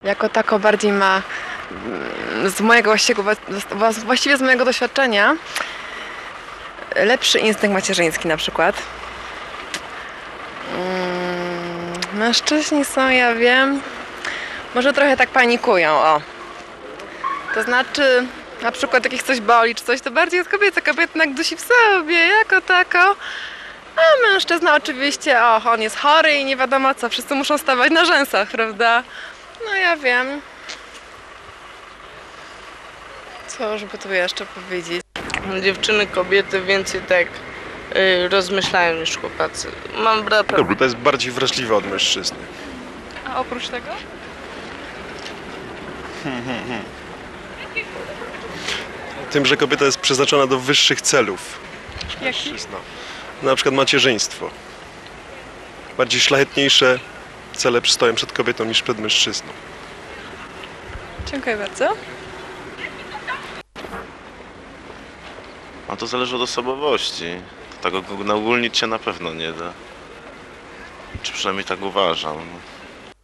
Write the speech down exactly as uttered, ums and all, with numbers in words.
Jako tako bardziej ma z mojego właściwego, właściwie z mojego doświadczenia lepszy instynkt macierzyński na przykład. Mężczyźni są, ja wiem, może trochę tak panikują, o. To znaczy, na przykład jak ich coś boli czy coś, to bardziej jest kobieta. Kobieta jednak dusi w sobie, jako tako. A mężczyzna oczywiście, och, on jest chory i nie wiadomo co, wszyscy muszą stawać na rzęsach, prawda? No ja wiem. Co żeby tu jeszcze powiedzieć? Dziewczyny, kobiety więcej tak y, rozmyślają niż chłopacy. Mam brata. Kobieta jest bardziej wrażliwa od mężczyzny. A oprócz tego? Hmm, hmm, hmm. Tym, że kobieta jest przeznaczona do wyższych celów. Mężczyzna. Na przykład macierzyństwo. Bardziej szlachetniejsze cele stoją przed kobietą niż przed mężczyzną. Dziękuję bardzo. A to zależy od osobowości. Tego naogólnić się na pewno nie da. Czy przynajmniej tak uważam.